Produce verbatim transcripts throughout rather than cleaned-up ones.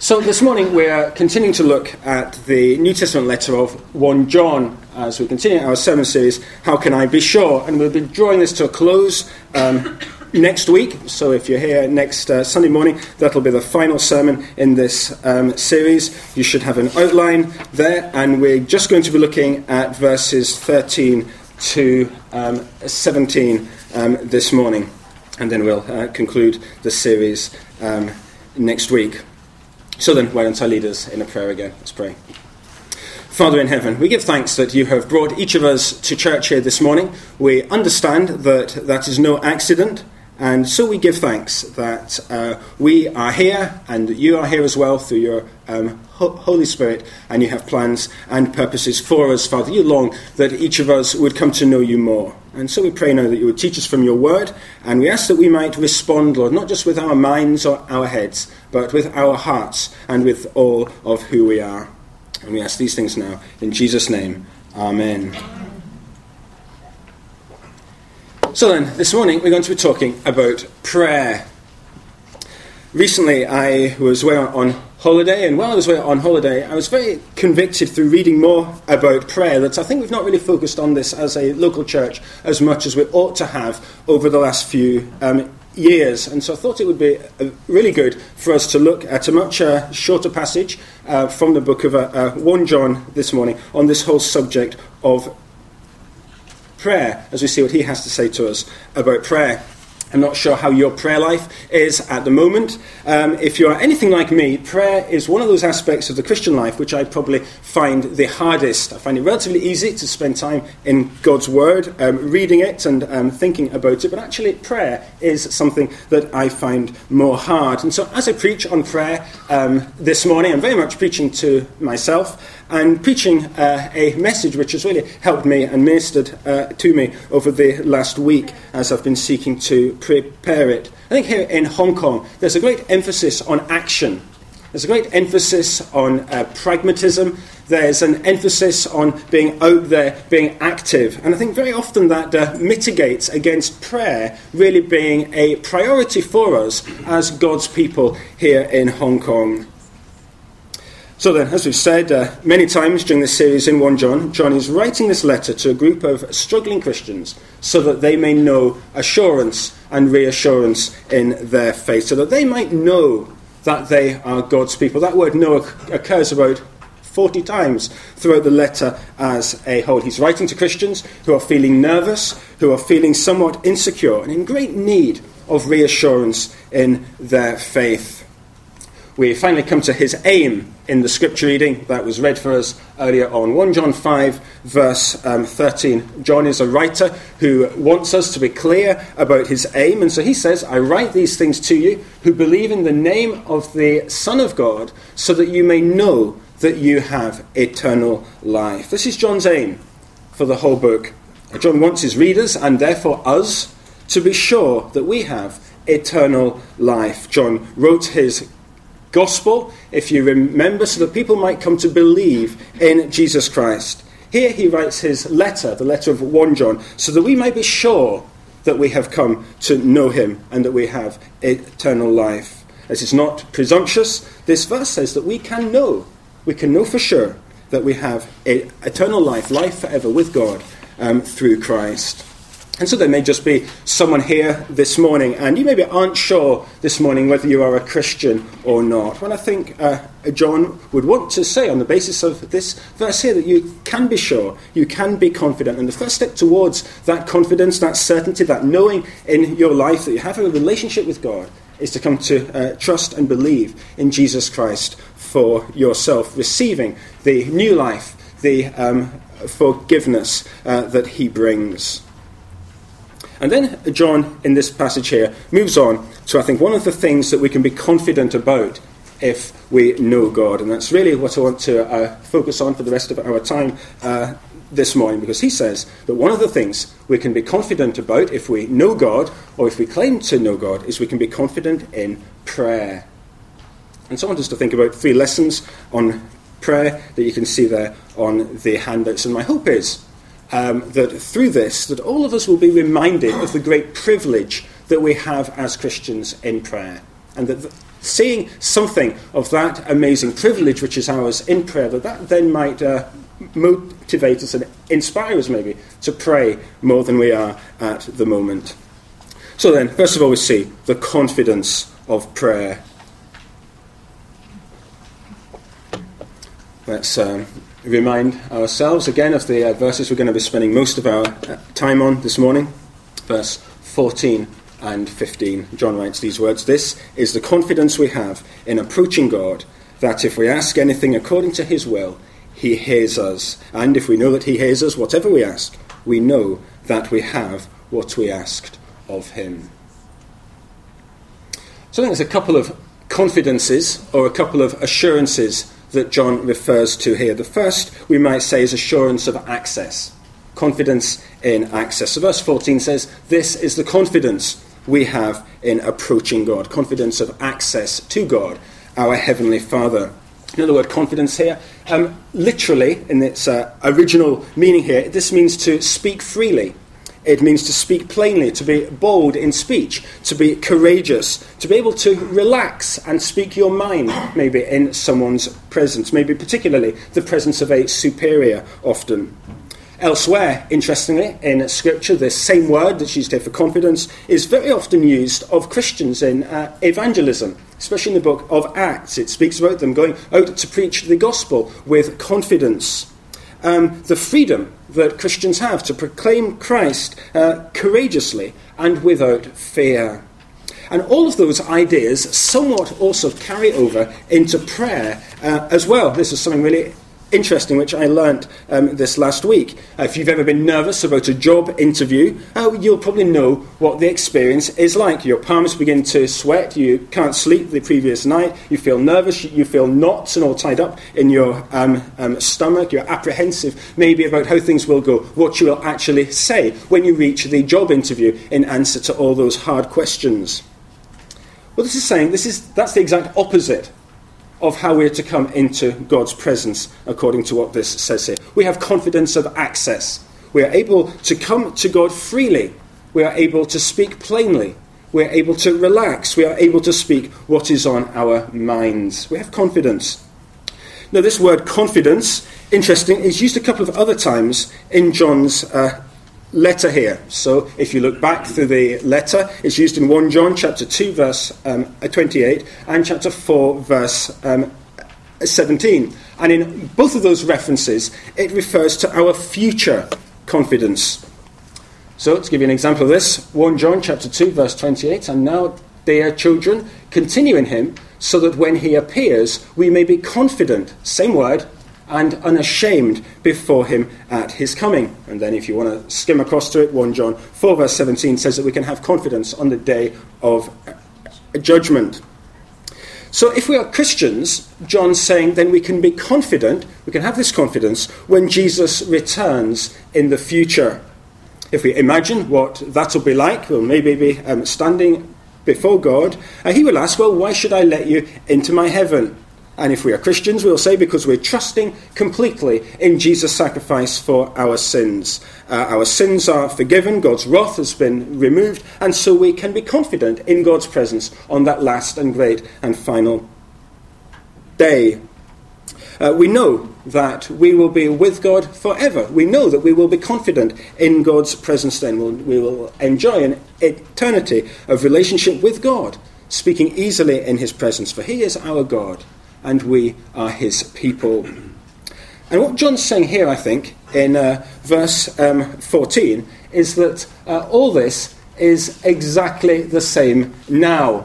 So this morning we're continuing to look at the New Testament letter of First John as we continue our sermon series, How Can I Be Sure? And we'll be drawing this to a close um, next week. So if you're here next uh, Sunday morning, that'll be the final sermon in this um, series. You should have an outline there, and we're just going to be looking at verses thirteen to um, seventeen um, this morning. And then we'll uh, conclude the series um, next week. So then, why don't I lead us in a prayer again? Let's pray. Father in heaven, we give thanks that you have brought each of us to church here this morning. We understand that that is no accident, and so we give thanks that uh, we are here and that you are here as well through your um, Ho- Holy Spirit, and you have plans and purposes for us, Father. You long that each of us would come to know you more. And so we pray now that you would teach us from your word, and we ask that we might respond, Lord, not just with our minds or our heads, but with our hearts and with all of who we are. And we ask these things now in Jesus' name. Amen. So then, this morning we're going to be talking about prayer. Recently I was away on holiday, and while I was away on holiday I was very convicted through reading more about prayer that I think we've not really focused on this as a local church as much as we ought to have over the last few um, years. And so I thought it would be uh, really good for us to look at a much uh, shorter passage uh, from the book of uh, uh, First John this morning on this whole subject of prayer, as we see what he has to say to us about prayer. I'm not sure how your prayer life is at the moment. Um, if you are anything like me, prayer is one of those aspects of the Christian life which I probably find the hardest. I find it relatively easy to spend time in God's Word, um, reading it and um, thinking about it, but actually prayer is something that I find more hard. And so as I preach on prayer um, this morning, I'm very much preaching to myself and preaching uh, a message which has really helped me and ministered uh, to me over the last week as I've been seeking to prepare it. I think here in Hong Kong there's a great emphasis on action. There's a great emphasis on uh, pragmatism. There's an emphasis on being out there, being active. And I think very often that uh, mitigates against prayer really being a priority for us as God's people here in Hong Kong. So then, as we've said uh, many times during this series in First John, John is writing this letter to a group of struggling Christians so that they may know assurance and reassurance in their faith, so that they might know that they are God's people. That word know occurs about forty times throughout the letter as a whole. He's writing to Christians who are feeling nervous, who are feeling somewhat insecure, and in great need of reassurance in their faith. We finally come to his aim in the scripture reading that was read for us earlier on. First John five, verse um, thirteen. John is a writer who wants us to be clear about his aim. And so he says, I write these things to you who believe in the name of the Son of God, so that you may know that you have eternal life. This is John's aim for the whole book. John wants his readers, and therefore us, to be sure that we have eternal life. John wrote his gospel, if you remember, so that people might come to believe in Jesus Christ. Here he writes his letter, the letter of First John, so that we may be sure that we have come to know him and that we have eternal life. As it's not presumptuous, this verse says that we can know, we can know for sure that we have eternal life, life forever with God um, through Christ. And so there may just be someone here this morning, and you maybe aren't sure this morning whether you are a Christian or not. Well, I think uh, John would want to say on the basis of this verse here that you can be sure, you can be confident. And the first step towards that confidence, that certainty, that knowing in your life that you have a relationship with God is to come to uh, trust and believe in Jesus Christ for yourself, receiving the new life, the um, forgiveness uh, that he brings. And then John, in this passage here, moves on to, I think, one of the things that we can be confident about if we know God. And that's really what I want to uh, focus on for the rest of our time uh, this morning, because he says that one of the things we can be confident about if we know God, or if we claim to know God, is we can be confident in prayer. And so I want us to think about three lessons on prayer that you can see there on the handouts. And my hope is Um, that through this, that all of us will be reminded of the great privilege that we have as Christians in prayer. And that seeing something of that amazing privilege which is ours in prayer, that that then might uh, motivate us and inspire us maybe to pray more than we are at the moment. So then, first of all, we see the confidence of prayer. Let's um, remind ourselves again of the uh, verses we're going to be spending most of our uh, time on this morning. Verse fourteen and fifteen. John writes these words: "This is the confidence we have in approaching God, that if we ask anything according to his will, he hears us. And if we know that he hears us, whatever we ask, we know that we have what we asked of him." So I think there's a couple of confidences or a couple of assurances that John refers to here. The first, we might say, is assurance of access. Confidence in access. So verse fourteen says, "This is the confidence we have in approaching God." Confidence of access to God, our Heavenly Father. You know the word confidence here? Um, literally, in its uh, original meaning here, this means to speak freely. It means to speak plainly, to be bold in speech, to be courageous, to be able to relax and speak your mind, maybe in someone's presence, maybe particularly the presence of a superior often. Elsewhere, interestingly, in Scripture, this same word that's used here for confidence is very often used of Christians in uh, evangelism, especially in the book of Acts. It speaks about them going out to preach the gospel with confidence. Um, the freedom that Christians have to proclaim Christ uh, courageously and without fear. And all of those ideas somewhat also carry over into prayer uh, as well. This is something really interesting which I learnt um, this last week. Uh, if you've ever been nervous about a job interview, uh, you'll probably know what the experience is like. Your palms begin to sweat, you can't sleep the previous night, you feel nervous, you feel knots and all tied up in your um, um, stomach, you're apprehensive maybe about how things will go, what you will actually say when you reach the job interview in answer to all those hard questions. Well, this is saying this is that's the exact opposite of how we're to come into God's presence, according to what this says here. We have confidence of access. We are able to come to God freely. We are able to speak plainly. We are able to relax. We are able to speak what is on our minds. We have confidence. Now, this word confidence, interesting, is used a couple of other times in John's uh, letter here. So if you look back through the letter, it's used in First John chapter two verse um, twenty-eight and chapter four verse um, seventeen. And in both of those references, it refers to our future confidence. So to give you an example of this, First John chapter two verse twenty-eight, "And now, dear children, continue in him, so that when he appears, we may be confident," same word, "and unashamed before him at his coming." And then if you want to skim across to it, First John four verse seventeen says that we can have confidence on the day of judgment. So if we are Christians, John's saying, then we can be confident, we can have this confidence when Jesus returns in the future. If we imagine what that will be like, we'll maybe be um, standing before God, and he will ask, "Well, why should I let you into my heaven?" And if we are Christians, we'll say because we're trusting completely in Jesus' sacrifice for our sins. Uh, our sins are forgiven, God's wrath has been removed, and so we can be confident in God's presence on that last and great and final day. Uh, we know that we will be with God forever. We know that we will be confident in God's presence then. We'll, we will enjoy an eternity of relationship with God, speaking easily in his presence, for he is our God, and we are his people. And what John's saying here, I think, in uh, verse um, fourteen, is that uh, all this is exactly the same now.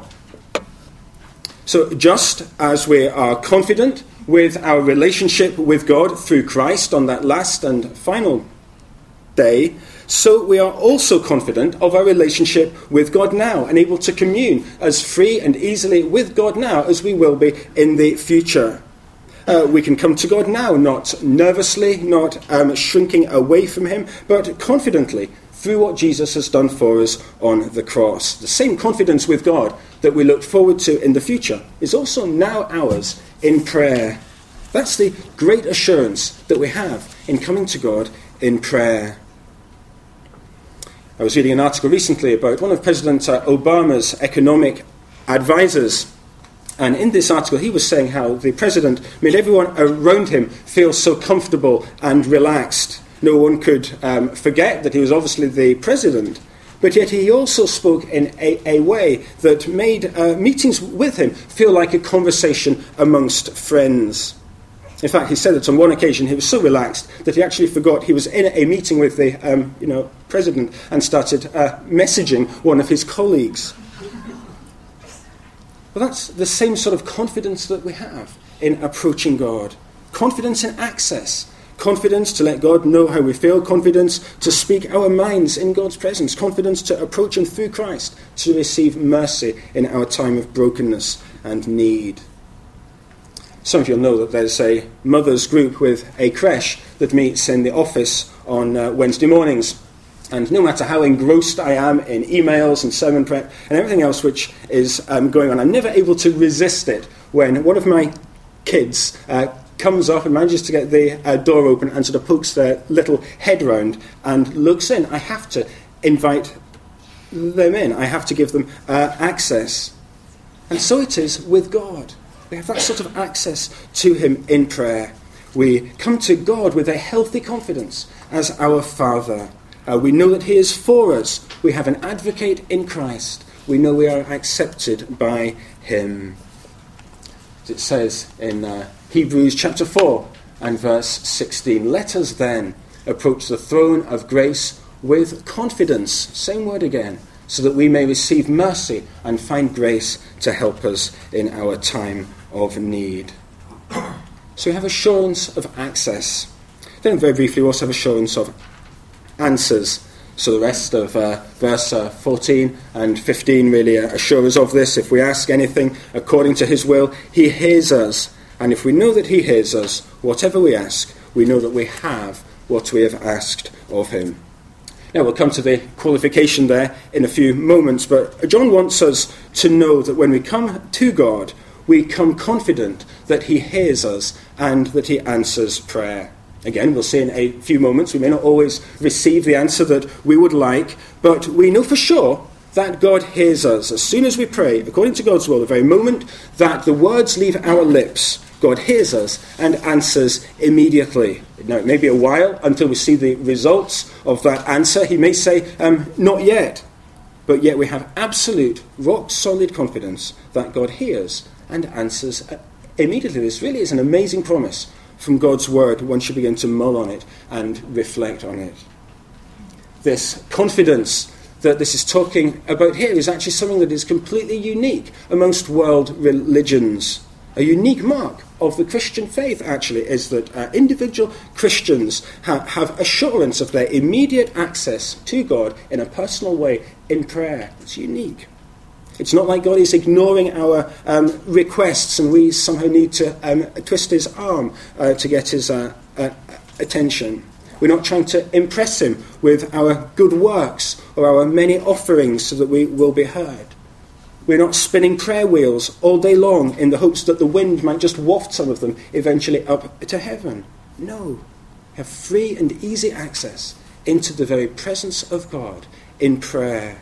So just as we are confident with our relationship with God through Christ on that last and final day, so we are also confident of our relationship with God now and able to commune as free and easily with God now as we will be in the future. Uh, we can come to God now, not nervously, not um, shrinking away from him, but confidently through what Jesus has done for us on the cross. The same confidence with God that we look forward to in the future is also now ours in prayer. That's the great assurance that we have in coming to God in prayer. I was reading an article recently about one of President uh, Obama's economic advisors. And in this article, he was saying how the president made everyone around him feel so comfortable and relaxed. No one could um, forget that he was obviously the president. But yet he also spoke in a, a way that made uh, meetings with him feel like a conversation amongst friends. In fact, he said that on one occasion he was so relaxed that he actually forgot he was in a meeting with the um, you know, president and started uh, messaging one of his colleagues. Well, that's the same sort of confidence that we have in approaching God. Confidence in access. Confidence to let God know how we feel. Confidence to speak our minds in God's presence. Confidence to approach Him through Christ, to receive mercy in our time of brokenness and need. Some of you will know that there's a mothers group with a creche that meets in the office on uh, Wednesday mornings. And no matter how engrossed I am in emails and sermon prep and everything else which is um, going on, I'm never able to resist it when one of my kids uh, comes up and manages to get the uh, door open and sort of pokes their little head round and looks in. I have to invite them in. I have to give them uh, access. And so it is with God. We have that sort of access to Him in prayer. We come to God with a healthy confidence as our Father. Uh, we know that He is for us. We have an advocate in Christ. We know we are accepted by Him. As it says in uh, Hebrews chapter four and verse sixteen, let us then approach the throne of grace with confidence, same word again, so that we may receive mercy and find grace to help us in our time of need. So we have assurance of access. Then very briefly we also have assurance of answers. So the rest of uh, verse uh, fourteen and fifteen really uh, assure us of this. If we ask anything according to His will, He hears us. And if we know that He hears us, whatever we ask, we know that we have what we have asked of Him. Now we'll come to the qualification there in a few moments, but John wants us to know that when we come to God, we come confident that He hears us and that He answers prayer. Again, we'll see in a few moments, we may not always receive the answer that we would like, but we know for sure that God hears us. As soon as we pray, according to God's will, the very moment that the words leave our lips, God hears us and answers immediately. Now, it may be a while until we see the results of that answer. He may say, um, not yet. But yet we have absolute, rock-solid confidence that God hears and answers immediately. This really is an amazing promise from God's word once you begin to mull on it and reflect on it. This confidence that this is talking about here is actually something that is completely unique amongst world religions. A unique mark of the Christian faith, actually, is that uh, individual Christians ha- have assurance of their immediate access to God in a personal way in prayer. It's unique. It's not like God is ignoring our um, requests and we somehow need to um, twist His arm uh, to get His uh, uh, attention. We're not trying to impress Him with our good works or our many offerings so that we will be heard. We're not spinning prayer wheels all day long in the hopes that the wind might just waft some of them eventually up to heaven. No. We have free and easy access into the very presence of God in prayer.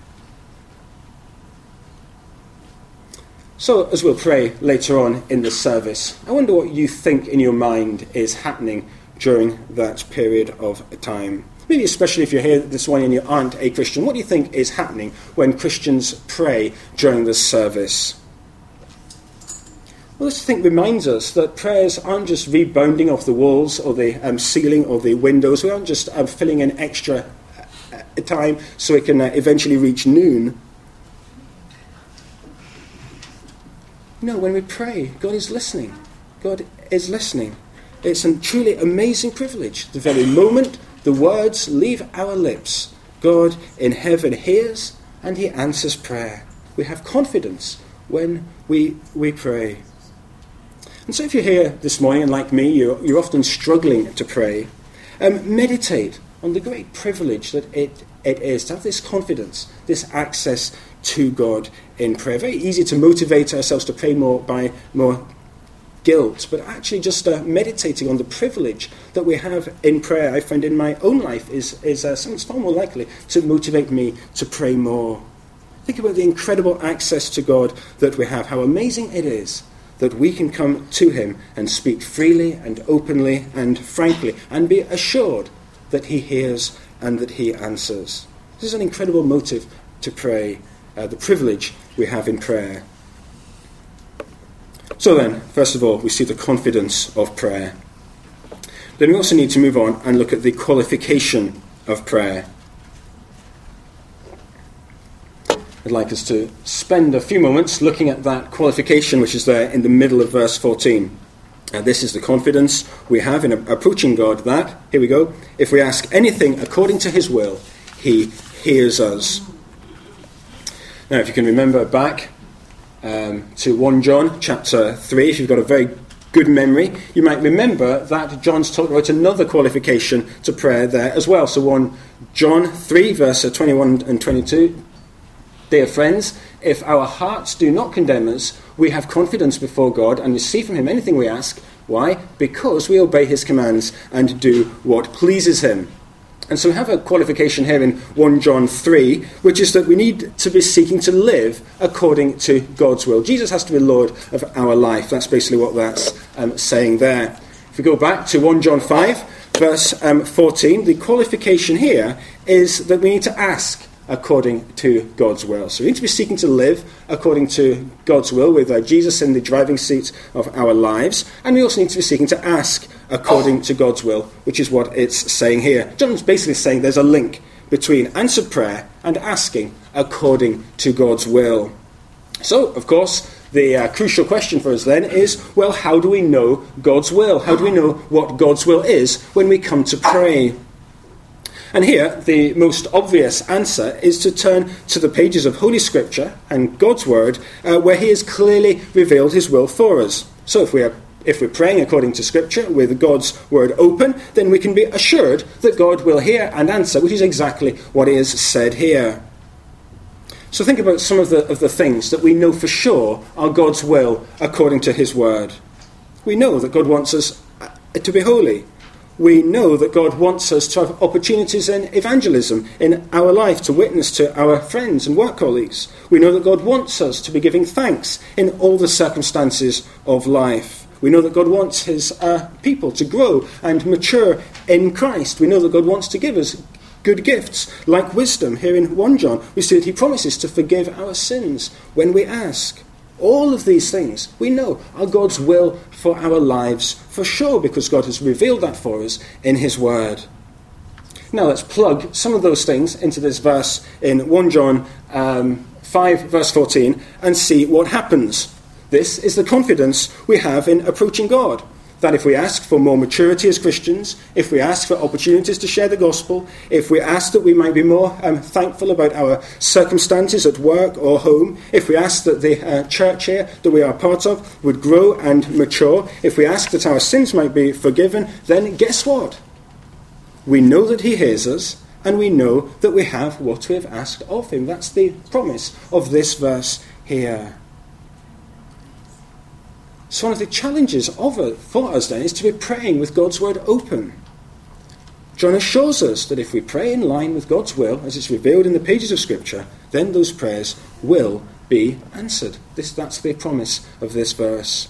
So, as we'll pray later on in the service, I wonder what you think in your mind is happening during that period of time. Maybe especially if you're here this morning and you aren't a Christian, what do you think is happening when Christians pray during the service? Well, this, I think, reminds us that prayers aren't just rebounding off the walls or the um, ceiling or the windows. We aren't just um, filling in extra uh, time so it can uh, eventually reach noon. No, when we pray, God is listening. God is listening. It's a truly amazing privilege. The very moment the words leave our lips, God in heaven hears and He answers prayer. We have confidence when we we pray. And so if you're here this morning and like me, you're, you're often struggling to pray, um, meditate on the great privilege that it, it is to have this confidence, this access to God in prayer. Very easy to motivate ourselves to pray more by more guilt, but actually just uh, meditating on the privilege that we have in prayer, I find in my own life, is, is uh, something that's far more likely to motivate me to pray more. Think about the incredible access to God that we have, how amazing it is that we can come to him and speak freely and openly and frankly and be assured that he hears and that he answers. This is an incredible motive to pray, uh, the privilege we have in prayer. So then, first of all, we see the confidence of prayer. Then we also need to move on and look at the qualification of prayer. I'd like us to spend a few moments looking at that qualification which is there in the middle of verse fourteen. And this is the confidence we have in approaching God that, here we go, if we ask anything according to his will, he hears us. Now, if you can remember back um, to First John chapter three, if you've got a very good memory, you might remember that John's talked about another qualification to prayer there as well. So First John three, verse twenty-one and twenty-two, dear friends, if our hearts do not condemn us, we have confidence before God and receive from him anything we ask. Why? Because we obey his commands and do what pleases him. And so we have a qualification here in First John three, which is that we need to be seeking to live according to God's will. Jesus has to be Lord of our life. That's basically what that's um, saying there. If we go back to First John five, verse um, fourteen, the qualification here is that we need to ask according to God's will. So we need to be seeking to live according to God's will with uh, Jesus in the driving seat of our lives. And we also need to be seeking to ask according to God's will, which is what it's saying here. John's basically saying there's a link between answered prayer and asking according to God's will. So, of course, the uh, crucial question for us then is, well, how do we know God's will? How do we know what God's will is when we come to pray? And here, the most obvious answer is to turn to the pages of Holy Scripture and God's Word, uh, where he has clearly revealed his will for us. So if we are if we're praying according to Scripture, with God's Word open, then we can be assured that God will hear and answer, which is exactly what is said here. So think about some of the, of the things that we know for sure are God's will according to his Word. We know that God wants us to be holy. We know that God wants us to have opportunities in evangelism in our life, to witness to our friends and work colleagues. We know that God wants us to be giving thanks in all the circumstances of life. We know that God wants his uh, people to grow and mature in Christ. We know that God wants to give us good gifts like wisdom. Here in First John, we see that he promises to forgive our sins when we ask. All of these things, we know, are God's will for our lives, for sure, because God has revealed that for us in his Word. Now let's plug some of those things into this verse in First John um, five, verse fourteen, and see what happens. This is the confidence we have in approaching God. That if we ask for more maturity as Christians, if we ask for opportunities to share the gospel, if we ask that we might be more um, thankful about our circumstances at work or home, if we ask that the uh, church here that we are part of would grow and mature, if we ask that our sins might be forgiven, then guess what? We know that he hears us, and we know that we have what we have asked of him. That's the promise of this verse here. So one of the challenges of it for us then is to be praying with God's Word open. John assures us that if we pray in line with God's will, as it's revealed in the pages of Scripture, then those prayers will be answered. This, that's the promise of this verse.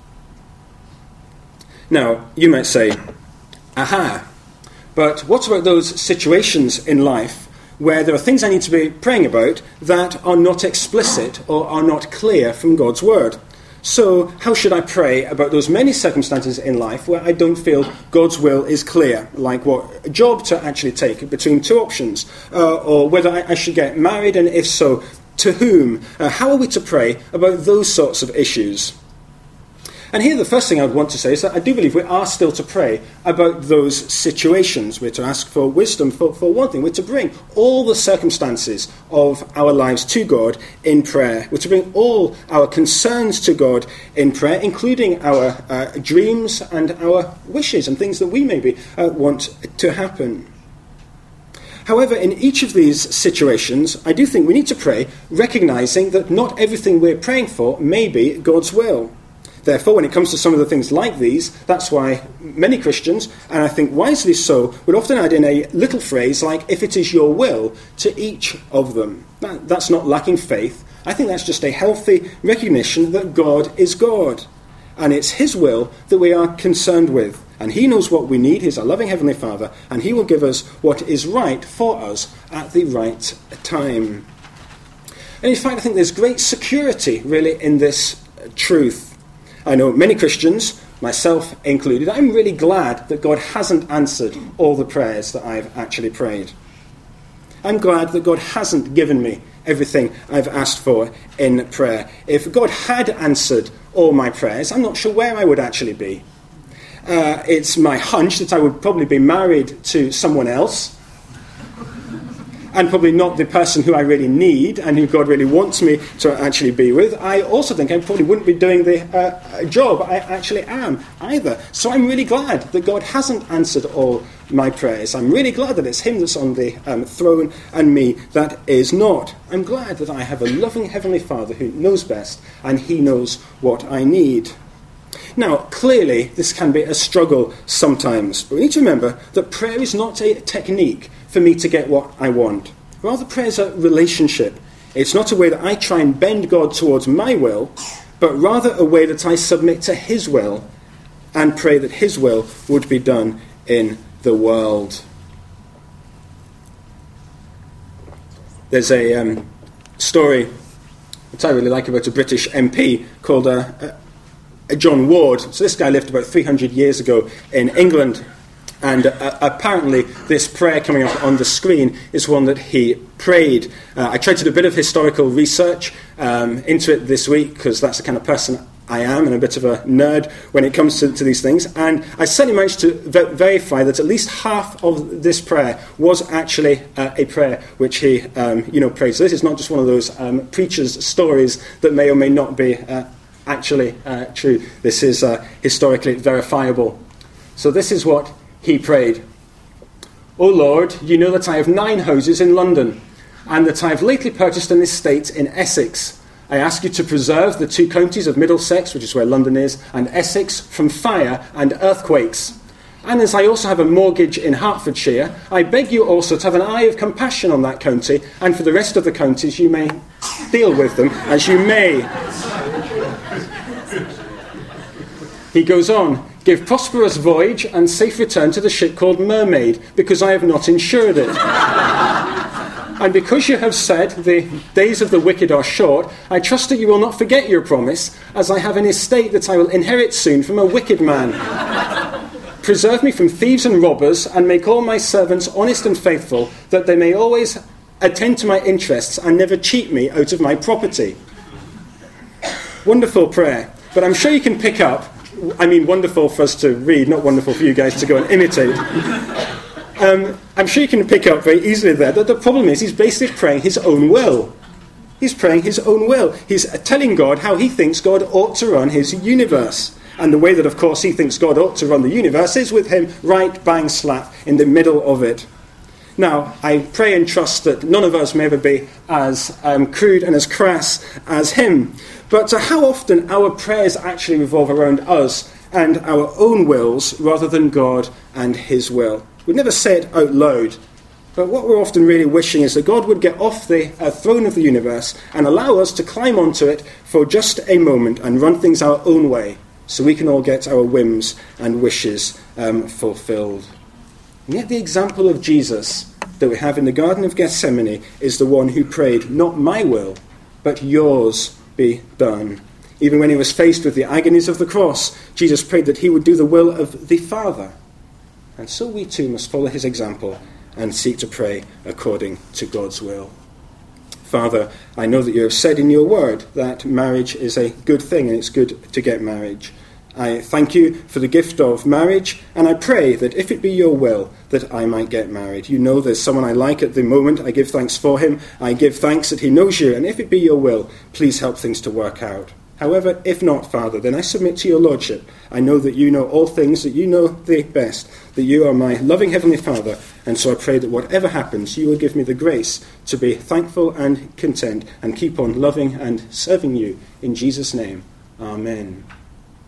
Now, you might say, aha, but what about those situations in life where there are things I need to be praying about that are not explicit or are not clear from God's Word? So how should I pray about those many circumstances in life where I don't feel God's will is clear, like what job to actually take between two options, uh, or whether I, I should get married, and if so, to whom? Uh, how are we to pray about those sorts of issues? And here the first thing I would want to say is that I do believe we are still to pray about those situations. We're to ask for wisdom for, for one thing. We're to bring all the circumstances of our lives to God in prayer. We're to bring all our concerns to God in prayer, including our uh, dreams and our wishes and things that we maybe uh, want to happen. However, in each of these situations, I do think we need to pray, recognizing that not everything we're praying for may be God's will. Therefore, when it comes to some of the things like these, that's why many Christians, and I think wisely so, would often add in a little phrase like, if it is your will, to each of them. That, that's not lacking faith. I think that's just a healthy recognition that God is God. And it's his will that we are concerned with. And he knows what we need. He's our loving Heavenly Father. And he will give us what is right for us at the right time. And in fact, I think there's great security, really, in this truth. I know many Christians, myself included, I'm really glad that God hasn't answered all the prayers that I've actually prayed. I'm glad that God hasn't given me everything I've asked for in prayer. If God had answered all my prayers, I'm not sure where I would actually be. Uh, it's my hunch that I would probably be married to someone else, and probably not the person who I really need and who God really wants me to actually be with. I also think I probably wouldn't be doing the uh, job I actually am either. So I'm really glad that God hasn't answered all my prayers. I'm really glad that it's him that's on the um, throne and me that is not. I'm glad that I have a loving Heavenly Father who knows best and he knows what I need. Now, clearly, this can be a struggle sometimes. But we need to remember that prayer is not a technique for me to get what I want. Rather, prayer is a relationship. It's not a way that I try and bend God towards my will, but rather a way that I submit to his will and pray that his will would be done in the world. There's a um, story that I really like about a British M P called uh, uh, John Ward. So this guy lived about three hundred years ago in England, and uh, apparently this prayer coming up on the screen is one that he prayed. Uh, I tried to do a bit of historical research um, into it this week, because that's the kind of person I am, and a bit of a nerd when it comes to, to these things. And I certainly managed to ver- verify that at least half of this prayer was actually uh, a prayer which he, um, you know, prayed. So this is not just one of those um, preacher's stories that may or may not be uh, actually uh, true. This is uh, historically verifiable. So this is what he prayed. O Lord, you know that I have nine houses in London, and that I have lately purchased an estate in Essex. I ask you to preserve the two counties of Middlesex, which is where London is, and Essex from fire and earthquakes. And as I also have a mortgage in Hertfordshire, I beg you also to have an eye of compassion on that county, and for the rest of the counties you may deal with them as you may. He goes on, give prosperous voyage and safe return to the ship called Mermaid, because I have not insured it. And because you have said the days of the wicked are short, I trust that you will not forget your promise, as I have an estate that I will inherit soon from a wicked man. Preserve me from thieves and robbers, and make all my servants honest and faithful, that they may always attend to my interests and never cheat me out of my property. Wonderful prayer. But I'm sure you can pick up, I mean wonderful for us to read, not wonderful for you guys to go and imitate. Um, I'm sure you can pick up very easily there that the problem is he's basically praying his own will. He's praying his own will. He's telling God how he thinks God ought to run his universe. And the way that, of course, he thinks God ought to run the universe is with him right bang slap in the middle of it. Now, I pray and trust that none of us may ever be as um, crude and as crass as him. But uh, how often our prayers actually revolve around us and our own wills rather than God and his will. We'd never say it out loud, but what we're often really wishing is that God would get off the uh, throne of the universe and allow us to climb onto it for just a moment and run things our own way, so we can all get our whims and wishes um, fulfilled. And yet the example of Jesus that we have in the Garden of Gethsemane is the one who prayed, not my will, but yours be done. Even when he was faced with the agonies of the cross, Jesus prayed that he would do the will of the Father. And so we too must follow his example and seek to pray according to God's will. Father, I know that you have said in your word that marriage is a good thing and it's good to get marriage. I thank you for the gift of marriage, and I pray that if it be your will, that I might get married. You know there's someone I like at the moment. I give thanks for him. I give thanks that he knows you, and if it be your will, please help things to work out. However, if not, Father, then I submit to your lordship. I know that you know all things, that you know the best, that you are my loving Heavenly Father, and so I pray that whatever happens, you will give me the grace to be thankful and content and keep on loving and serving you. In Jesus' name, amen.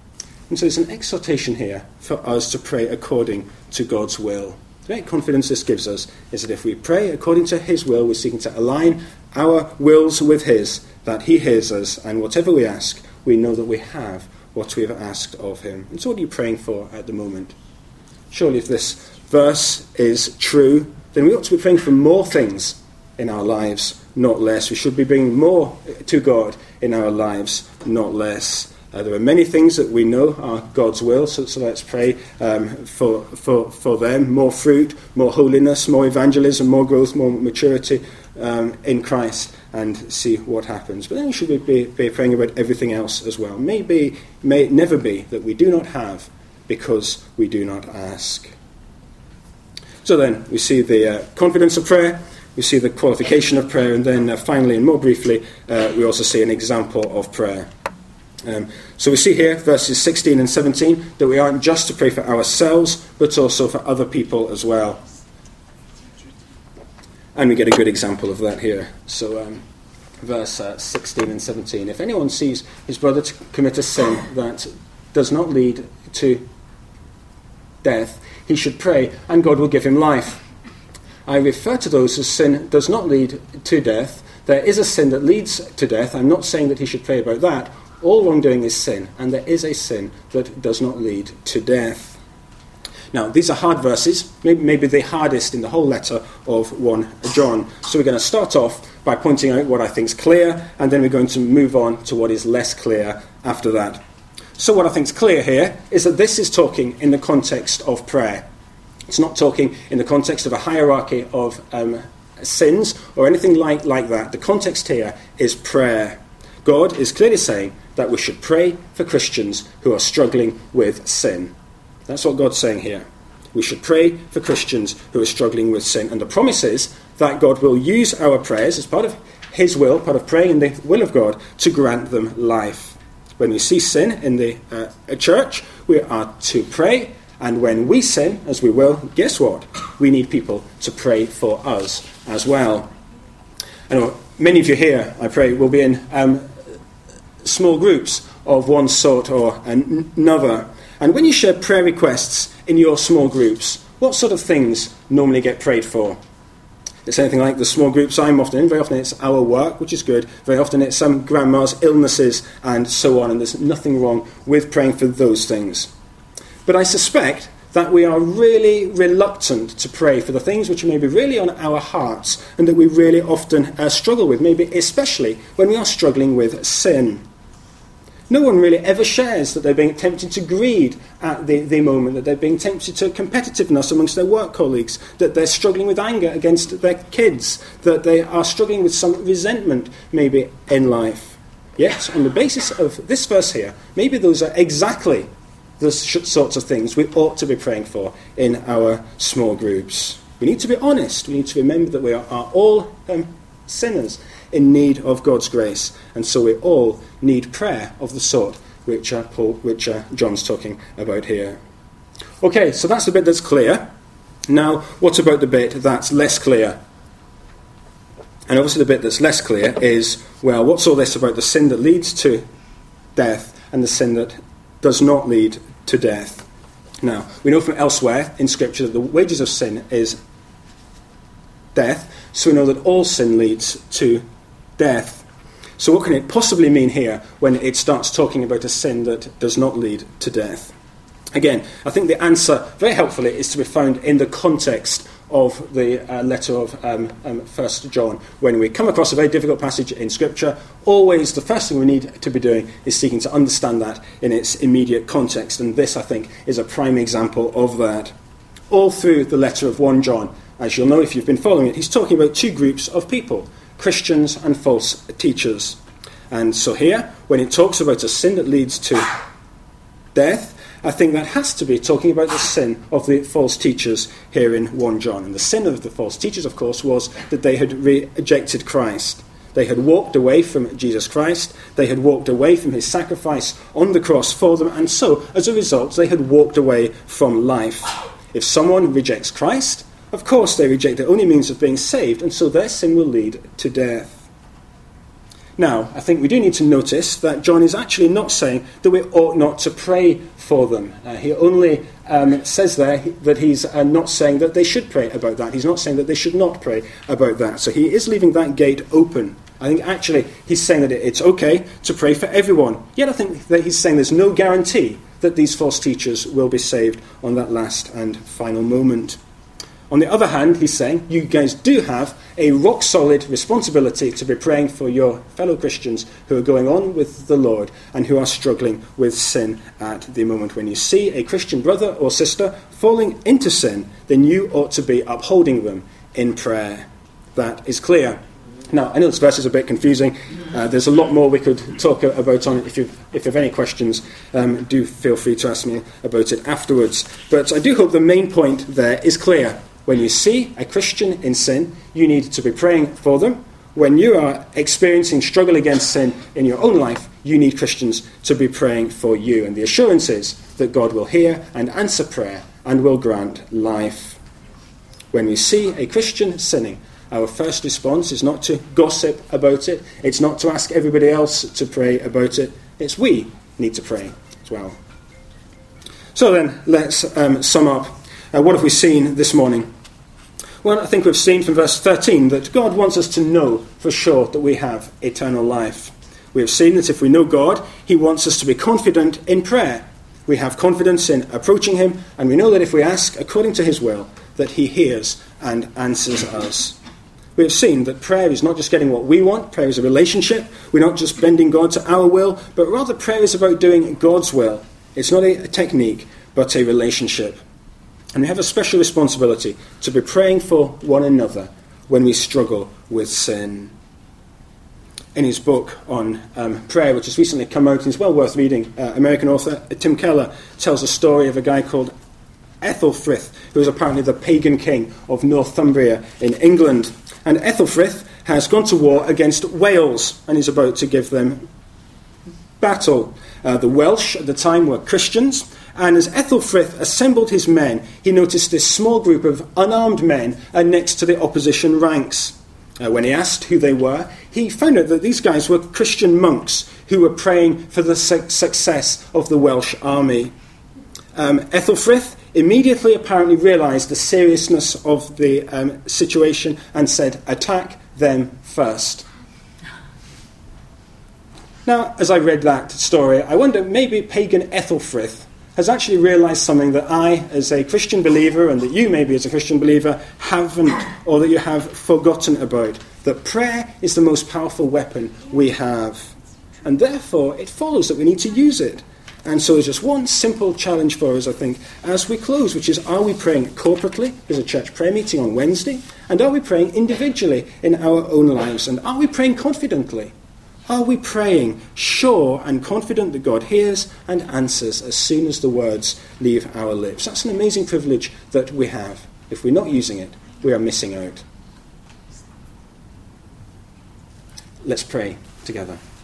And so there's an exhortation here for us to pray according to God's will. The great confidence this gives us is that if we pray according to his will, we're seeking to align our wills with his, that he hears us, and whatever we ask, we know that we have what we have asked of him. And so what are you praying for at the moment? Surely if this verse is true, then we ought to be praying for more things in our lives, not less. We should be bringing more to God in our lives, not less. Uh, there are many things that we know are God's will, so, so let's pray um, for, for, for them. More fruit, more holiness, more evangelism, more growth, more maturity um, in Christ, and see what happens. But then we should be, be praying about everything else as well. Maybe, may it never be that we do not have because we do not ask. So then we see the uh, confidence of prayer, we see the qualification of prayer, and then uh, finally and more briefly, uh, we also see an example of prayer. Um, so we see here, verses sixteen and seventeen, that we aren't just to pray for ourselves, but also for other people as well. And we get a good example of that here. So um, verse uh, sixteen and seventeen. If anyone sees his brother to commit a sin that does not lead to death, he should pray, and God will give him life. I refer to those whose sin does not lead to death. There is a sin that leads to death. I'm not saying that he should pray about that. All wrongdoing is sin, and there is a sin that does not lead to death. Now, these are hard verses, maybe, maybe the hardest in the whole letter of First John. So we're going to start off by pointing out what I think is clear, and then we're going to move on to what is less clear after that. So what I think is clear here is that this is talking in the context of prayer. It's not talking in the context of a hierarchy of um, sins or anything like, like that. The context here is prayer. God is clearly saying that we should pray for Christians who are struggling with sin. That's what God's saying here. We should pray for Christians who are struggling with sin. And the promise is that God will use our prayers as part of his will, part of praying in the will of God, to grant them life. When we see sin in the uh, church, we are to pray. And when we sin, as we will, guess what? We need people to pray for us as well. I know many of you here, I pray, will be in um, small groups of one sort or another. And when you share prayer requests in your small groups, what sort of things normally get prayed for? It's anything like the small groups I'm often in. Very often it's our work, which is good. Very often it's some grandma's illnesses and so on. And there's nothing wrong with praying for those things. But I suspect that we are really reluctant to pray for the things which are maybe really on our hearts and that we really often uh, struggle with, maybe especially when we are struggling with sin. No one really ever shares that they're being tempted to greed at the, the moment, that they're being tempted to competitiveness amongst their work colleagues, that they're struggling with anger against their kids, that they are struggling with some resentment maybe in life. Yet, on the basis of this verse here, maybe those are exactly the sorts of things we ought to be praying for in our small groups. We need to be honest. We need to remember that we are, are all um, sinners in need of God's grace, and so we all need prayer of the sort which, uh, Paul, which uh, John's talking about here. Okay, so that's the bit that's clear. Now, what about the bit that's less clear? And obviously the bit that's less clear is, well, what's all this about the sin that leads to death and the sin that does not lead to death? Now, we know from elsewhere in Scripture that the wages of sin is death, so we know that all sin leads to death. So what can it possibly mean here when it starts talking about a sin that does not lead to death? Again, I think the answer, very helpfully, is to be found in the context of the uh, letter of um, um, First John. When we come across a very difficult passage in Scripture, always the first thing we need to be doing is seeking to understand that in its immediate context. And this, I think, is a prime example of that. All through the letter of First John, as you'll know if you've been following it, he's talking about two groups of people, Christians and false teachers. And so here, when it talks about a sin that leads to death, I think that has to be talking about the sin of the false teachers here in First John. And the sin of the false teachers, of course, was that they had rejected Christ. They had walked away from Jesus Christ. They had walked away from his sacrifice on the cross for them. And so, as a result, they had walked away from life. If someone rejects Christ, of course they reject the only means of being saved, and so their sin will lead to death. Now, I think we do need to notice that John is actually not saying that we ought not to pray for them. Uh, he only um, says there that he's uh, not saying that they should pray about that. He's not saying that they should not pray about that. So he is leaving that gate open. I think actually he's saying that it's okay to pray for everyone. Yet I think that he's saying there's no guarantee that these false teachers will be saved on that last and final moment. On the other hand, he's saying you guys do have a rock-solid responsibility to be praying for your fellow Christians who are going on with the Lord and who are struggling with sin at the moment. When you see a Christian brother or sister falling into sin, then you ought to be upholding them in prayer. That is clear. Now, I know this verse is a bit confusing. Uh, there's a lot more we could talk about on it. If you if you have any questions, um, do feel free to ask me about it afterwards. But I do hope the main point there is clear. When you see a Christian in sin, you need to be praying for them. When you are experiencing struggle against sin in your own life, you need Christians to be praying for you. And the assurance is that God will hear and answer prayer and will grant life. When we see a Christian sinning, our first response is not to gossip about it. It's not to ask everybody else to pray about it. It's we need to pray as well. So then, let's um, sum up. Uh, what have we seen this morning? Well, I think we've seen from verse thirteen that God wants us to know for sure that we have eternal life. We have seen that if we know God, he wants us to be confident in prayer. We have confidence in approaching him, and we know that if we ask according to his will, that he hears and answers us. We have seen that prayer is not just getting what we want. Prayer is a relationship. We're not just bending God to our will, but rather prayer is about doing God's will. It's not a, a technique, but a relationship. And we have a special responsibility to be praying for one another when we struggle with sin. In his book on um, prayer, which has recently come out and is well worth reading, uh, American author Tim Keller tells a story of a guy called Ethelfrith, who was apparently the pagan king of Northumbria in England. And Ethelfrith has gone to war against Wales and is about to give them battle. Uh, the Welsh at the time were Christians, and as Ethelfrith assembled his men, he noticed this small group of unarmed men uh, next to the opposition ranks. Uh, when he asked who they were, he found out that these guys were Christian monks who were praying for the su- success of the Welsh army. Um, Ethelfrith immediately apparently realised the seriousness of the um, situation and said, "Attack them first." Now, as I read that story, I wonder, maybe pagan Ethelfrith has actually realised something that I, as a Christian believer, and that you maybe as a Christian believer, haven't, or that you have forgotten about. That prayer is the most powerful weapon we have. And therefore, it follows that we need to use it. And so there's just one simple challenge for us, I think, as we close, which is, are we praying corporately? There's a church prayer meeting on Wednesday. And are we praying individually in our own lives? And are we praying confidently? Are we praying sure and confident that God hears and answers as soon as the words leave our lips? That's an amazing privilege that we have. If we're not using it, we are missing out. Let's pray together.